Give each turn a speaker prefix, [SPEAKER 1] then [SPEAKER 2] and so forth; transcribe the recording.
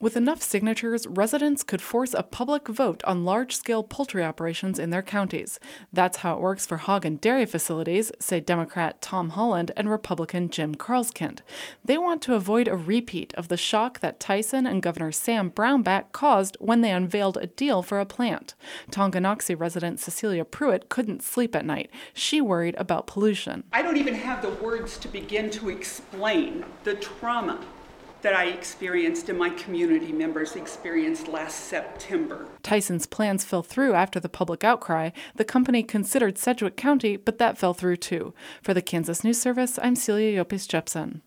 [SPEAKER 1] With enough signatures, residents could force a public vote on large-scale poultry operations in their counties. That's how it works for hog and dairy facilities, say Democrat Tom Holland and Republican Jim Carlskind. They want to avoid a repeat of the shock that Tyson and Governor Sam Brownback caused when they unveiled a deal for a plant. Tonganoxie resident Cecilia Pruitt couldn't sleep at night. She worried about pollution.
[SPEAKER 2] I don't even have the words to begin to explain the trauma that I experienced and my community members experienced last September.
[SPEAKER 1] Tyson's plans fell through after the public outcry. The company considered Sedgwick County, but that fell through too. For the Kansas News Service, I'm Celia Yopis Jepson.